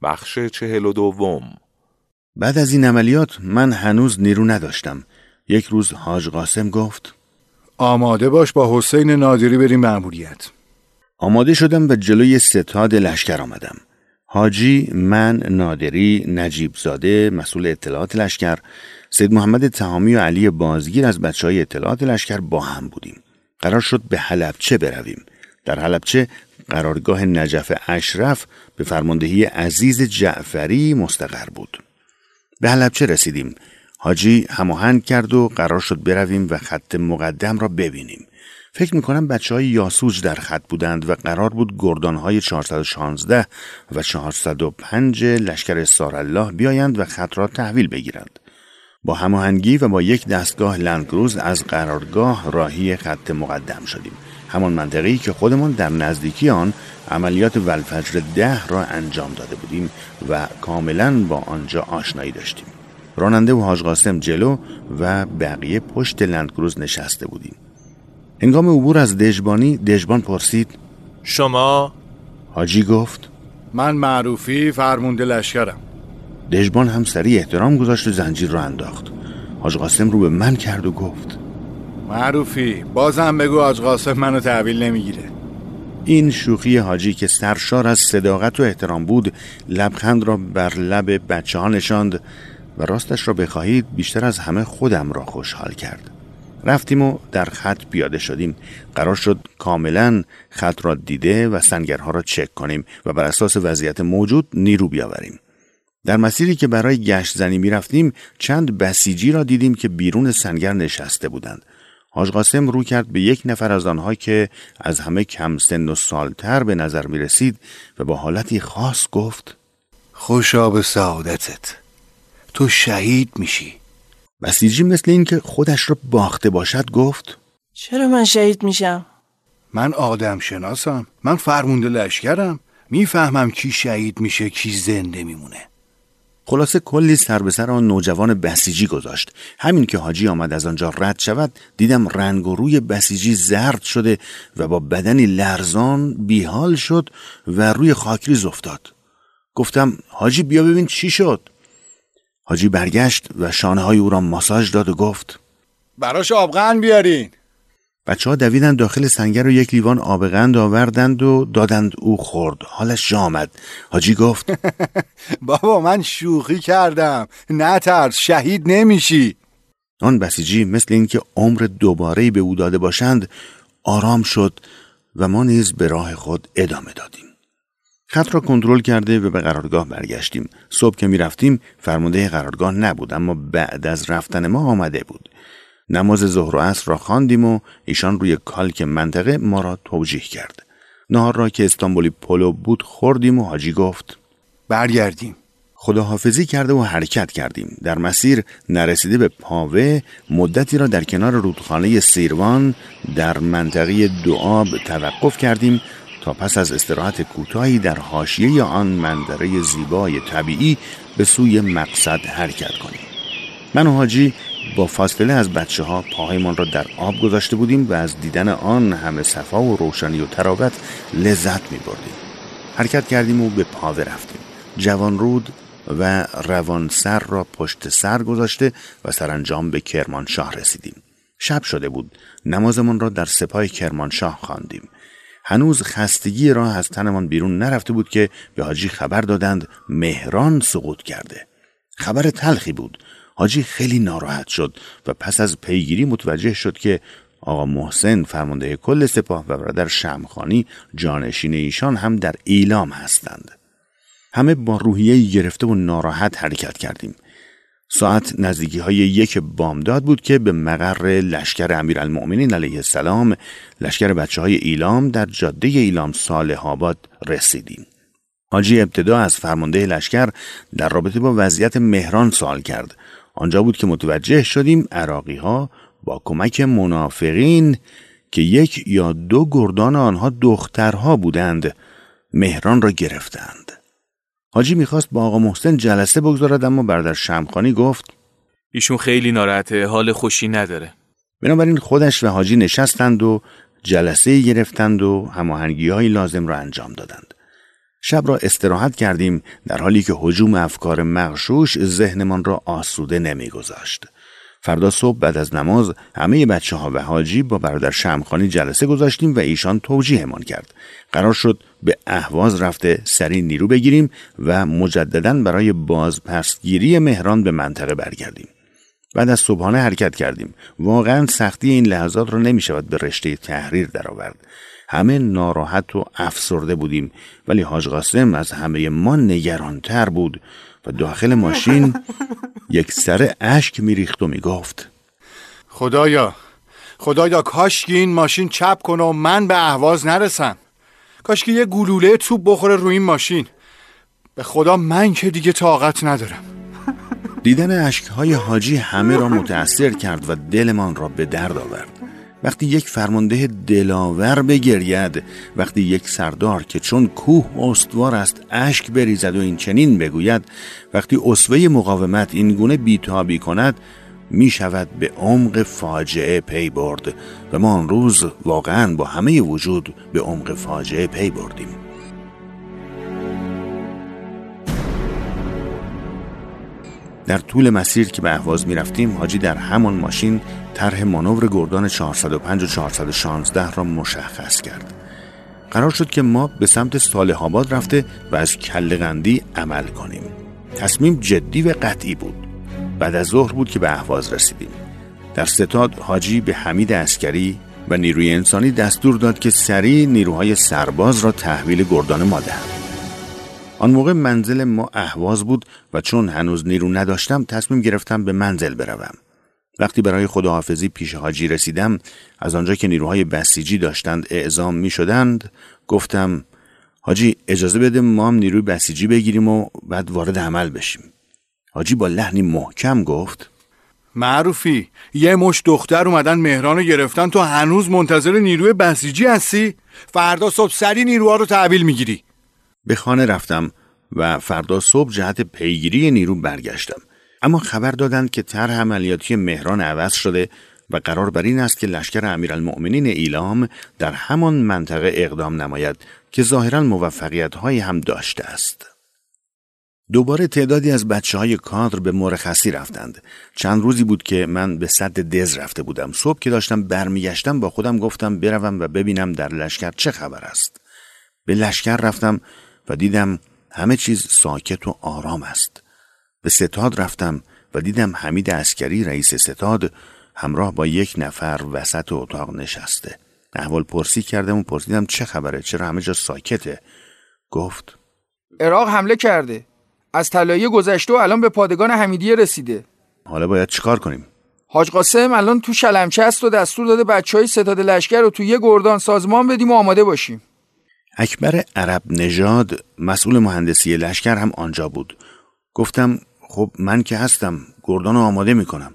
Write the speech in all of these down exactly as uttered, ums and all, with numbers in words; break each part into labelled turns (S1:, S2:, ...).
S1: بخش چهل و دوم.
S2: بعد از این عملیات من هنوز نیرو نداشتم. یک روز حاج قاسم گفت
S3: آماده باش با حسین نادری بریم مأموریت.
S2: آماده شدم و جلوی ستاد لشکر آمدم. حاجی، من، نادری، نجیب زاده مسئول اطلاعات لشکر، سید محمد تهامی و علی بازگیر از بچهای اطلاعات لشکر با هم بودیم. قرار شد به حلبچه برویم. در حلبچه قرارگاه نجف اشرف به فرماندهی عزیز جعفری مستقر بود. به حلبچه رسیدیم. حاجی هماهنگ کرد و قرار شد برویم و خط مقدم را ببینیم. فکر میکنم بچه های یاسوج در خط بودند و قرار بود گردان های چهارصد و شانزده و چهارصد و پنج لشکر سارالله بیایند و خط را تحویل بگیرند. با هماهنگی و با یک دستگاه لندکروز از قرارگاه راهی خط مقدم شدیم. همان منطقه‌ای که خودمان در نزدیکی آن عملیات ولفجر ده را انجام داده بودیم و کاملا با آنجا آشنایی داشتیم. راننده و حاج قاسم جلو و بقیه پشت لندکروز نشسته بودیم. هنگام عبور از دژبانی، دژبان پرسید
S4: شما؟
S2: حاجی گفت
S3: من معروفی، فرمانده لشکرم.
S2: دژبان هم سریع احترام گذاشت و زنجیر را انداخت. حاج قاسم رو به من کرد و گفت
S3: معروفی، بازم بگو حاج قاسم منو تحویل نمیگیره.
S2: این شوخی حاجی که سرشار از صداقت و احترام بود لبخند را بر لب بچه ها نشاند و راستش را بخواهید بیشتر از همه خودم را خوشحال کرد. رفتیم و در خط پیاده شدیم. قرار شد کاملا خط را دیده و سنگرها را چک کنیم و بر اساس وضعیت موجود نیرو بیاوریم. در مسیری که برای گشت زنی می رفتیم چند بسیجی را دیدیم که بیرون سنگر نشسته بودند. حاج قاسم رو کرد به یک نفر از آنها که از همه کم سن و سالتر به نظر می رسید و با حالتی خاص گفت
S3: خوشا به سعادتت، تو شهید میشی.
S2: بسیجی مثل این که خودش را باخته باشد گفت
S5: چرا من شهید میشم؟
S3: من آدم شناسم، من فرمانده لشکرم، میفهمم کی شهید میشه کی زنده میمونه.
S2: خلاصه کلی سر به سر آن نوجوان بسیجی گذاشت. همین که حاجی آمد از آنجا رد شود دیدم رنگ و روی بسیجی زرد شده و با بدنی لرزان بیحال شد و روی خاکریز افتاد. گفتم حاجی بیا ببین چی شد. حاجی برگشت و شانه های او را ماساژ داد و گفت
S3: براش آبغن بیارین.
S2: بچه ها دویدند داخل سنگر و یک لیوان آبغند آوردند و دادند او خورد. حالش جا آمد. حاجی گفت
S3: بابا من شوخی کردم، نترس، شهید نمیشی.
S2: آن بسیجی مثل این که عمر دوباره‌ای به او داده باشند آرام شد و ما نیز به راه خود ادامه دادیم. خط را کنترل کرده و به قرارگاه برگشتیم. صبح که می رفتیم فرمانده قرارگاه نبود، اما بعد از رفتن ما آمده بود. نماز ظهر و عصر را خواندیم و ایشان روی کالک منطقه ما را توجیه کرد. نهار را که استانبولی پلو بود خوردیم و حاجی گفت
S3: برگردیم.
S2: خداحافظی کرده و حرکت کردیم. در مسیر نرسیده به پاوه مدتی را در کنار رودخانه سیروان در منطقه دوآب توقف کردیم تا پس از استراحت کوتاهی در حاشیه آن منظره زیبای طبیعی به سوی مقصد حرکت کنیم. من و حاجی با فاصله از بچه ها پاهایمان را در آب گذاشته بودیم و از دیدن آن همه صفا و روشنی و تراوت لذت می بردیم. حرکت کردیم و به پاوه رفتیم. جوان رود و روان سر را پشت سر گذاشته و سرانجام به کرمانشاه رسیدیم. شب شده بود. نمازمان را در سپاه کرمانشاه خواندیم. هنوز خستگی راه از تنمان بیرون نرفته بود که به حاجی خبر دادند مهران سقوط کرده. خبر تلخی بود. حاجی خیلی ناراحت شد و پس از پیگیری متوجه شد که آقا محسن فرمانده کل سپاه و برادر شمخانی جانشین ایشان هم در ایلام هستند. همه با روحیه گرفته و ناراحت حرکت کردیم. ساعت نزدیکی های یک بامداد بود که به مقر لشکر امیرالمؤمنین علیه السلام، لشکر بچه های ایلام در جاده ایلام صالح آباد رسیدیم. حاجی ابتدا از فرمانده لشکر در رابطه با وضعیت مهران سوال کرد. آنجا بود که متوجه شدیم عراقی ها با کمک منافقین که یک یا دو گردان آنها دخترها بودند مهران را گرفتند. حاجی میخواست با آقا محسن جلسه بگذارد، اما برادر شمخانی گفت
S4: ایشون خیلی ناراحته، حال خوشی نداره.
S2: بنابراین خودش و حاجی نشستند و جلسه گرفتند و هماهنگی‌های لازم را انجام دادند. شب را استراحت کردیم در حالی که هجوم افکار مغشوش ذهنمان را آسوده نمی‌گذاشت. فردا صبح بعد از نماز همه بچه ها و حاجی با برادر شمخانی جلسه گذاشتیم و ایشان توجیهمان کرد. قرار شد به اهواز رفته سریع نیرو بگیریم و مجدداً برای بازپسگیری مهران به منطقه برگردیم. بعد از صبحانه حرکت کردیم. واقعاً سختی این لحظات را نمی شود به رشته تحریر درآورد. همه ناراحت و افسرده بودیم، ولی حاج قاسم از همه ما نگرانتر بود و داخل ماشین یک سر اشک میریخت و میگفت
S3: خدایا خدایا کاش که این ماشین چپ کنه و من به اهواز نرسم. کاش که یه گلوله توپ بخوره روی این ماشین. به خدا من که دیگه طاقت ندارم.
S2: دیدن اشکهای حاجی همه را متأثر کرد و دلمان را به درد آورد. وقتی یک فرمانده دلاور بگرید، وقتی یک سردار که چون کوه استوار است اشک بریزد و این چنین بگوید، وقتی اسوه مقاومت این گونه بیتابی کند، می شود به عمق فاجعه پی برد و ما آن روز واقعا با همه وجود به عمق فاجعه پی بردیم. در طول مسیر که به اهواز می رفتیم، حاجی در همان ماشین طرح مانور گردان چهارصد و پنج و چهارصد و شانزده را مشخص کرد. قرار شد که ما به سمت صالح آباد رفته و از کله‌قندی عمل کنیم. تصمیم جدی و قطعی بود. بعد از ظهر بود که به اهواز رسیدیم. در ستاد حاجی به حمید عسکری و نیروی انسانی دستور داد که سریع نیروهای سرباز را تحویل گردان ما دهند. آن موقع منزل ما اهواز بود و چون هنوز نیرو نداشتم تصمیم گرفتم به منزل بروم. وقتی برای خداحافظی پیش حاجی رسیدم، از آنجا که نیروهای بسیجی داشتند اعزام می شدند، گفتم حاجی اجازه بده ما هم نیروی بسیجی بگیریم و بعد وارد عمل بشیم. حاجی با لحنی محکم گفت
S3: معروفی، یه مش دختر اومدن مهرانو گرفتن، تو هنوز منتظر نیروی بسیجی هستی؟ فردا صبح سری نیروها رو تحویل میگیری.
S2: به خانه رفتم و فردا صبح جهت پیگیری نیرو برگشتم. اما خبر دادند که طرح عملیاتی مهران عوض شده و قرار بر این است که لشکر امیرالمؤمنین ایلام در همان منطقه اقدام نماید که ظاهراً موفقیت‌هایی هم داشته است. دوباره تعدادی از بچه‌های کادر به مرخصی رفتند. چند روزی بود که من به سد دز رفته بودم. صبح که داشتم برمیگشتم با خودم گفتم بروم و ببینم در لشکر چه خبر است. به لشکر رفتم و دیدم همه چیز ساکت و آرام است. به ستاد رفتم و دیدم حمید عسکری رئیس ستاد همراه با یک نفر وسط اتاق نشسته. احوال پرسی کردم و پرسیدم چه خبره، چرا همه جا ساکته؟ گفت
S1: عراق حمله کرده، از طلایه گذشته و الان به پادگان حمیدیه رسیده.
S2: حالا باید چیکار کنیم؟
S1: حاج قاسم الان تو شلمچه است و دستور داده بچهای ستاد لشکر رو تو یه گردان سازمان بدیم و آماده باشیم.
S2: اکبر عرب نژاد مسئول مهندسی لشکر هم آنجا بود. گفتم خب من که هستم، گردان رو آماده میکنم.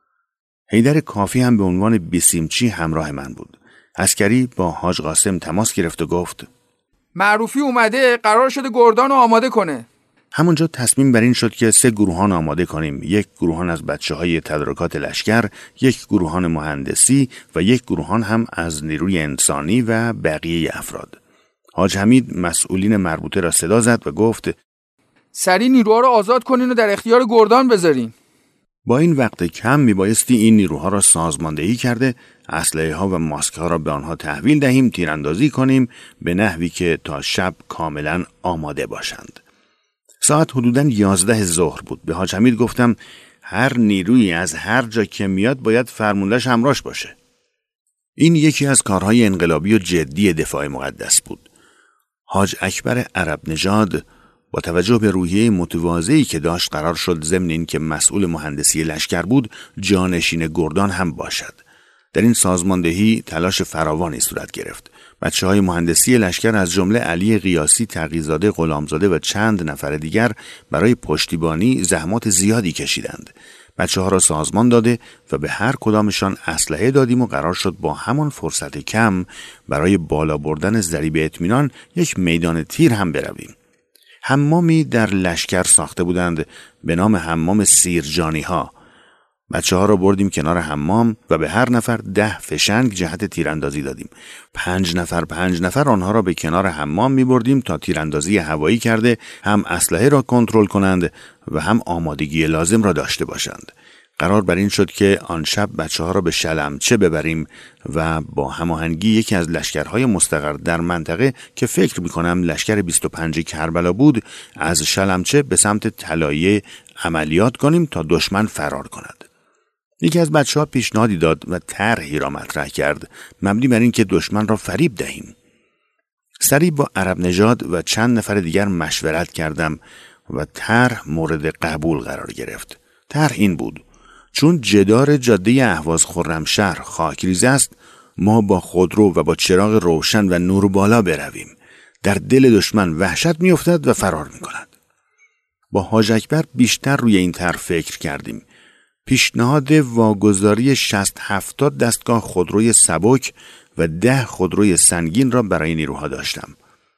S2: حیدر کافی هم به عنوان بیسیمچی همراه من بود. عسکری با حاج قاسم تماس گرفت و گفت
S1: معروفی اومده، قرار شده گردان رو آماده کنه.
S2: همونجا تصمیم بر این شد که سه گروهان آماده کنیم. یک گروهان از بچه‌های تدارکات لشکر، یک گروهان مهندسی و یک گروهان هم از نیروی انسانی و بقیه افراد. حاج حمید مسئولین مربوطه را صدا زد و گفت
S1: سریع نیروها را آزاد کنین و در اختیار گردان بذارین.
S2: با این وقت کم میبایستی این نیروها را سازماندهی کرده، اسلحه ها و ماسک ها را به آنها تحویل دهیم، تیراندازی کنیم به نحوی که تا شب کاملا آماده باشند. ساعت حدوداً یازده ظهر بود. به حاج حمید گفتم هر نیرویی از هر جا که میاد باید فرماندهش همراهش باشه. این یکی از کارهای انقلابی و جدی دفاع مقدس بود. حاج اکبر عرب نژاد با توجه به روحیه متواضعی که داشت قرار شد ضمن این که مسئول مهندسی لشکر بود جانشین گردان هم باشد. در این سازماندهی تلاش فراوانی صورت گرفت. بچه‌های مهندسی لشکر از جمله علی قیاسی، تقی‌زاده، غلامزاده و چند نفر دیگر برای پشتیبانی زحمات زیادی کشیدند. بچه‌ها را سازمان داده و به هر کدامشان اسلحه دادیم و قرار شد با همان فرصت کم برای بالا بردن ضریب اطمینان یک میدان تیر هم برویم. حمامی در لشکر ساخته بودند به نام حمام سیرجانی ها. بچه ها را بردیم کنار حمام و به هر نفر ده فشنگ جهت تیراندازی دادیم. پنج نفر پنج نفر آنها را به کنار حمام می بردیم تا تیراندازی هوایی کرده هم اسلحه را کنترل کنند و هم آمادگی لازم را داشته باشند. قرار بر این شد که آن شب بچه ها را به شلمچه ببریم و با هماهنگی یکی از لشکرهای مستقر در منطقه که فکر می کنم لشکر بیست و پنج کربلا بود، از شلمچه به سمت طلایه عملیات کنیم تا دشمن فرار کند. یکی از بچه ها پیشنهادی داد و طرحی را مطرح کرد مبنی بر این که دشمن را فریب دهیم. سریع با عرب نژاد و چند نفر دیگر مشورت کردم و طرح مورد قبول قرار گرفت. طرح این بود: چون جدار جاده اهواز خرمشهر خاکریز است، ما با خودرو و با چراغ روشن و نور بالا برویم. در دل دشمن وحشت می افتد و فرار می کند. با حاج اکبر بیشتر روی این طرح فکر کردیم. پیشنهاد واگذاری شصت هفتاد دستگاه خودروی سبک و ده خودروی سنگین را برای نیروها داشتم.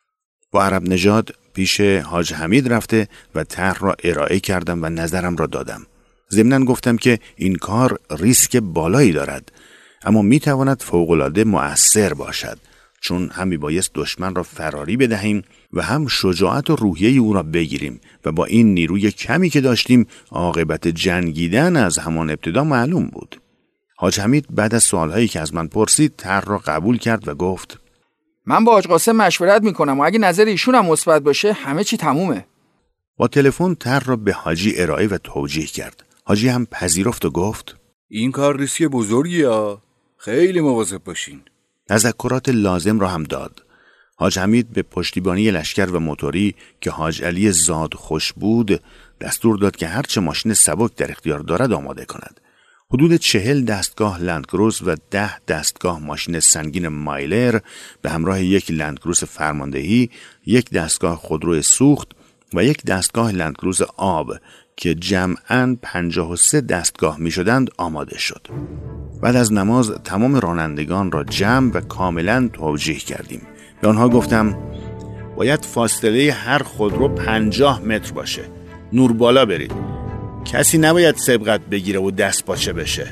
S2: با عرب نژاد پیش حاج حمید رفته و طرح را ارائه کردم و نظرم را دادم. ضمناً گفتم که این کار ریسک بالایی دارد، اما می تواند فوق‌العاده مؤثر باشد، چون هم میبایست دشمن را فراری بدهیم و هم شجاعت و روحیه او را بگیریم و با این نیروی کمی که داشتیم عاقبت جنگیدن از همان ابتدا معلوم بود. حاج حمید بعد از سوالهایی که از من پرسید طرح را قبول کرد و گفت:
S1: من با حاج قاسم مشورت میکنم و اگه نظر ایشون هم مثبت باشه همه چی تمومه.
S2: با تلفن طرح را به حاجی ارائه و توجیه کرد. حاجی هم پذیرفت و گفت:
S3: این کار ریسک بزرگیه، خیلی مواظب باشین.
S2: تذکرات لازم را هم داد. حاج حمید به پشتیبانی لشکر و موتوری که حاج علی زاد خوش بود دستور داد که هرچه ماشین سبک در اختیار دارد آماده کند. حدود چهل دستگاه لندکروز و ده دستگاه ماشین سنگین مایلر به همراه یک لندکروز فرماندهی، یک دستگاه خودرو سوخت و یک دستگاه لندکروز آب که جمعاً پنجاه و سه دستگاه می شدند آماده شد. بعد از نماز تمام رانندگان را جمع و کاملاً توجیه کردیم. به آنها گفتم: باید فاصله هر خودرو پنجاه متر باشه. نور بالا برید. کسی نباید سبقت بگیره و دست پاچه بشه.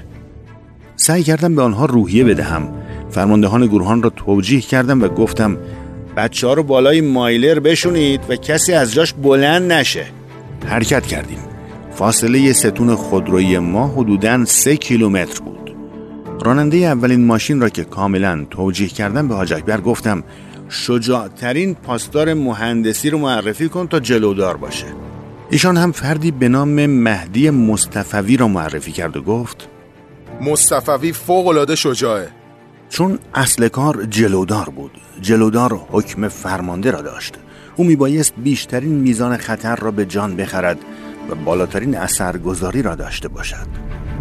S2: سعی کردم به آنها روحیه بدهم. فرماندهان گروهان را توجیه کردم و گفتم: بچه ها رو بالای مایلر بشونید و کسی از جاش بلند نشه. حرکت کردیم. فاصله ستون خودرویی ما حدوداً سه کیلومتر بود. راننده اولین ماشین را که کاملاً توجیه کردم به حاج اکبر گفتم: شجاعترین پاسدار مهندسی رو معرفی کن تا جلودار باشه. ایشان هم فردی به نام مهدی مصطفوی را معرفی کرد و گفت:
S6: مصطفوی فوق‌العاده شجاعه.
S2: چون اصل کار جلودار بود. جلودار حکم فرمانده را داشت. او میبایست بیشترین میزان خطر را به جان بخرد و بالاترین اثرگذاری را داشته باشد.